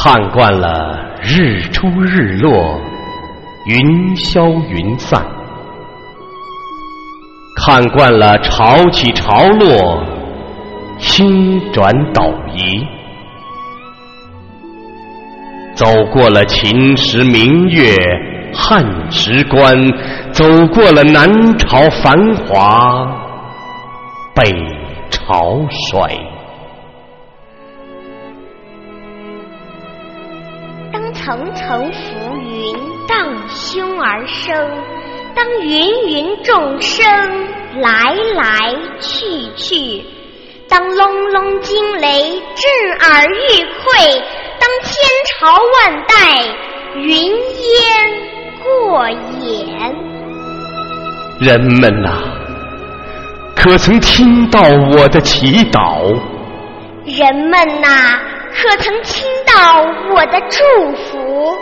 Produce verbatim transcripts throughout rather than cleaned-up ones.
看惯了日出日落，云消云散，看惯了潮起潮落，星转斗移，走过了秦时明月，汉时关，走过了南朝繁华，北朝衰。 当层层浮云荡胸而生，当芸芸众生来来去去，当隆隆惊雷震耳欲聩，当千朝万代云烟过眼。 人们呐、啊，可曾听到我的祈祷？ 人们呐、啊，可曾听到我的祝福？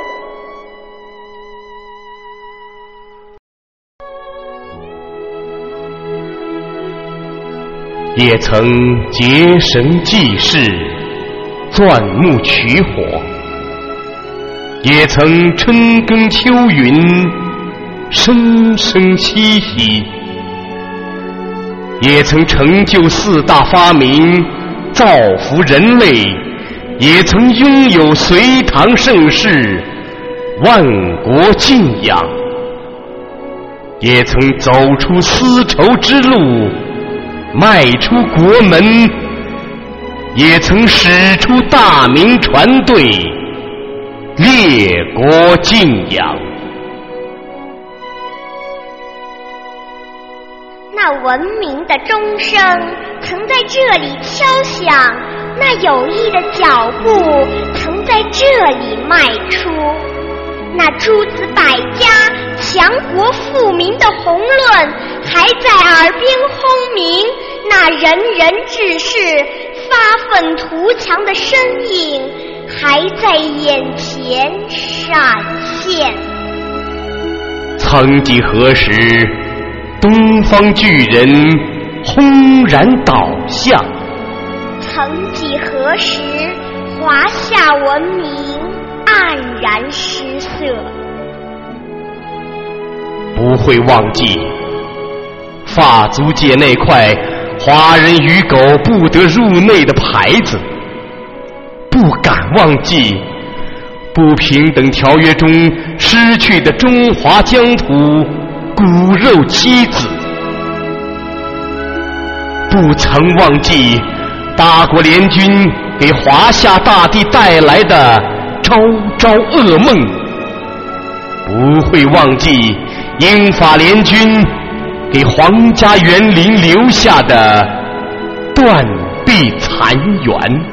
也曾结绳记事，钻木取火，也曾春耕秋耘，声声嬉戏，也曾成就四大发明，造福人类，也曾拥有隋唐盛世，万国敬仰，也曾走出丝绸之路，迈出国门，也曾使出大明船队，列国敬仰。 那文明的钟声曾在这里敲响，那友谊的脚步曾在这里迈出，那诸子百家强国富民的宏论还在耳边轰鸣，那仁人志士发愤图强的身影还在眼前闪现。 曾几何时，东方巨人轰然倒下， 曾几何时，华夏文明黯然失色。 不会忘记法租界那块华人与狗不得入内的牌子，不敢忘记不平等条约中失去的中华疆土骨肉妻子，不曾忘记八国联军给华夏大地带来的朝朝噩梦，不会忘记英法联军给皇家园林留下的断壁残垣。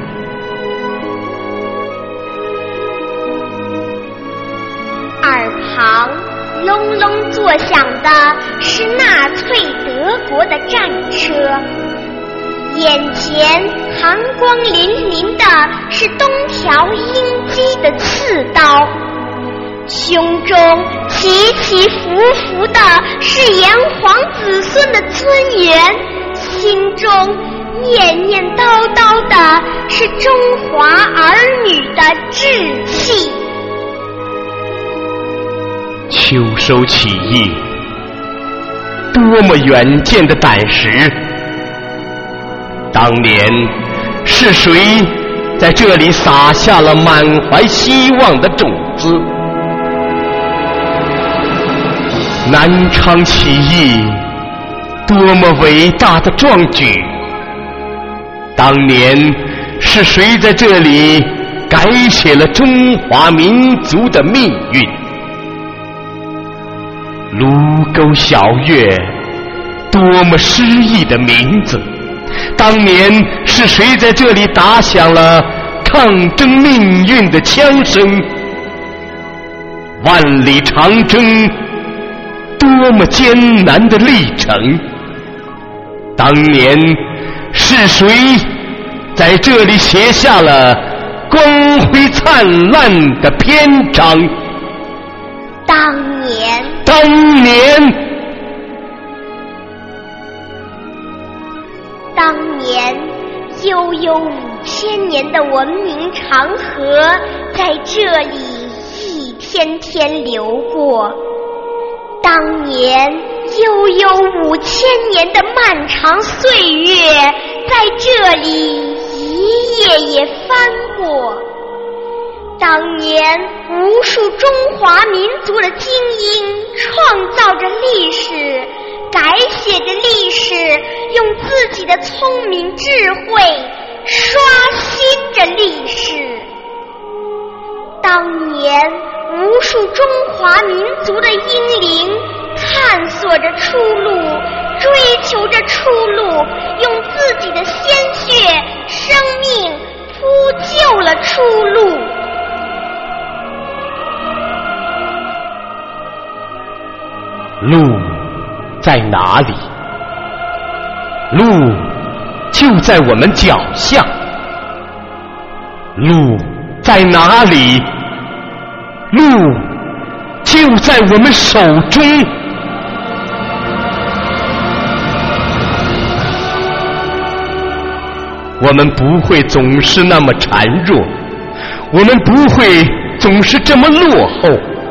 耳旁隆隆作响的是纳粹德国的战车，眼前寒光凛凛的是东条英机的刺刀，胸中起起伏伏的是炎黄子孙的尊严，心中念念叨叨的是中华儿女的志气。 秋收起义，多么远见的胆识！当年是谁在这里撒下了满怀希望的种子？南昌起义，多么伟大的壮举！当年是谁在这里改写了中华民族的命运？卢沟晓月，多么诗意的名字！当年是谁在这里打响了抗争命运的枪声？万里长征，多么艰难的历程！当年是谁在这里写下了光辉灿烂的篇章？ 当年， 当年， 当年，悠悠五千年的文明长河，在在这里一天天流过。当年悠悠五千年的漫长岁月，在这里一页页翻过。当年无数中华民族的精英创造着历史，改写着历史，用自己的聪明智慧刷新着历史。当年无数中华民族的英灵探索着出路，追求着出路，用自己的鲜血生命铺就了出路。 路在哪里？路就在我们脚下。路在哪里？路就在我们手中。我们不会总是那么孱弱，我们不会总是这么落后。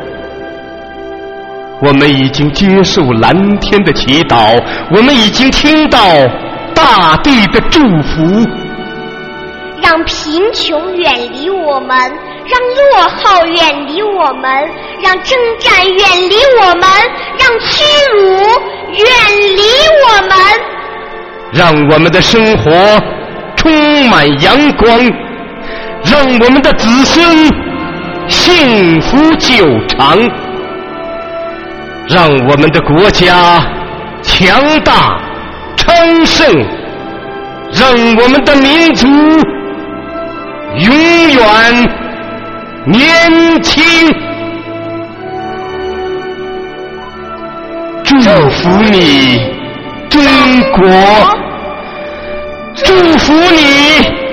我们已经接受蓝天的祈祷，我们已经听到大地的祝福。 让贫穷远离我们，让落后远离我们，让征战远离我们，让屈辱远离我们。 让我们的生活充满阳光，让我们的子孙幸福久长。让我们的国家强大昌盛，让我们的民族永远年轻。祝福你，中国！祝福你！